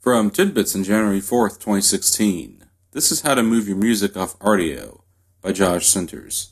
From Tidbits on January 4th, 2016, this is How to Move Your Music Off Rdio by Josh Sinters.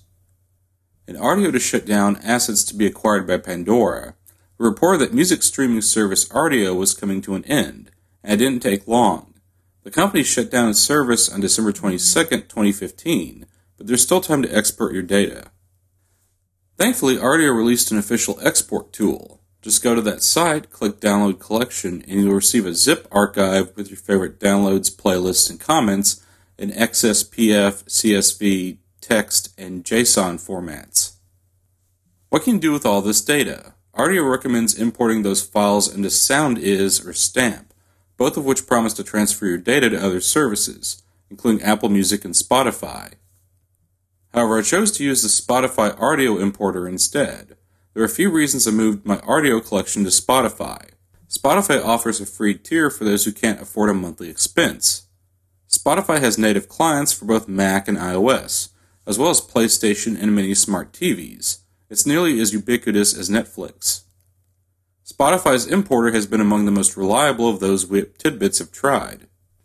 In Rdio to shut down assets to be acquired by Pandora, it reported that music streaming service Rdio was coming to an end, and it didn't take long. The company shut down its service on December 22nd, 2015, but there's still time to export your data. Thankfully, Rdio released an official export tool. Just go to that site, click Download Collection, and you'll receive a zip archive with your favorite downloads, playlists, and comments in XSPF, CSV, text, and JSON formats. What can you do with all this data? Rdio recommends importing those files into SoundIs or Stamp, both of which promise to transfer your data to other services, including Apple Music and Spotify. However, I chose to use the Spotify Rdio importer instead. There are a few reasons I moved my Rdio collection to Spotify. Spotify offers a free tier for those who can't afford a monthly expense. Spotify has native clients for both Mac and iOS, as well as PlayStation and many smart TVs. It's nearly as ubiquitous as Netflix. Spotify's importer has been among the most reliable of those we at Tidbits have tried.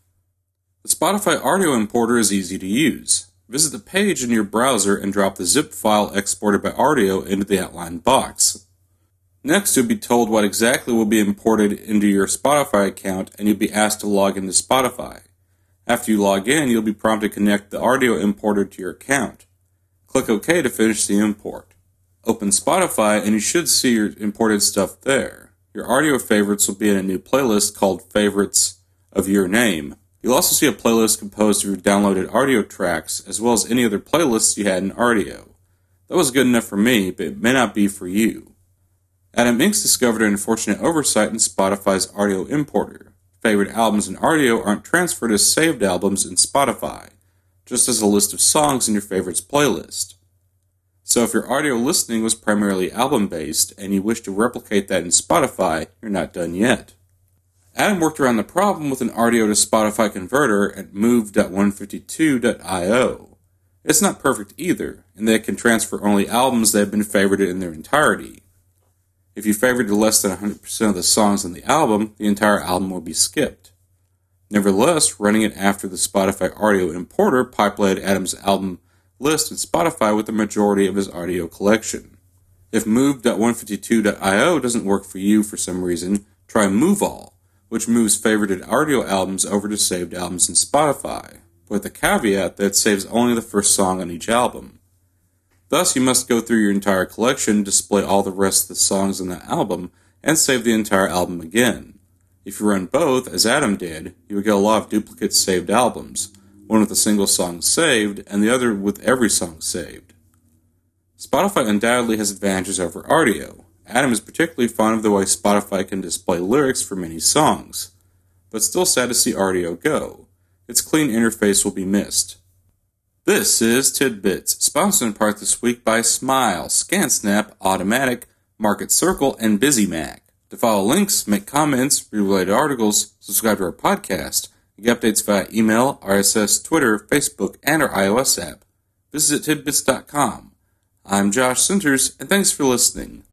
The Spotify Rdio importer is easy to use. Visit the page in your browser and drop the zip file exported by Rdio into the outline box. Next, you'll be told what exactly will be imported into your Spotify account, and you'll be asked to log into Spotify. After you log in, you'll be prompted to connect the Rdio importer to your account. Click OK to finish the import. Open Spotify, and you should see your imported stuff there. Your Rdio favorites will be in a new playlist called Favorites of Your Name. You'll also see a playlist composed of your downloaded Rdio tracks, as well as any other playlists you had in Rdio. That was good enough for me, but it may not be for you. Adam Inks discovered an unfortunate oversight in Spotify's Rdio importer. Favorite albums in Rdio aren't transferred as saved albums in Spotify, just as a list of songs in your favorites playlist. So if your Rdio listening was primarily album-based, and you wish to replicate that in Spotify, you're not done yet. Adam worked around the problem with an Rdio to Spotify converter at move.152.io. It's not perfect either, in that it can transfer only albums that have been favorited in their entirety. If you favorited less than 100% of the songs on the album, the entire album will be skipped. Nevertheless, running it after the Spotify Rdio importer pipelined Adam's album list in Spotify with the majority of his Rdio collection. If move.152.io doesn't work for you for some reason, try MoveAll, which moves favorited Rdio albums over to saved albums in Spotify, with the caveat that it saves only the first song on each album. Thus, you must go through your entire collection, display all the rest of the songs on the album, and save the entire album again. If you run both, as Adam did, you would get a lot of duplicate saved albums, one with a single song saved, and the other with every song saved. Spotify undoubtedly has advantages over Rdio. Adam is particularly fond of the way Spotify can display lyrics for many songs, but still sad to see Rdio go. Its clean interface will be missed. This is Tidbits, sponsored in part this week by Smile, ScanSnap, Automatic, Market Circle, and BusyMac. To follow links, make comments, read related articles, subscribe to our podcast, and get updates via email, RSS, Twitter, Facebook, and our iOS app. Visit tidbits.com. I'm Josh Sinters, and thanks for listening.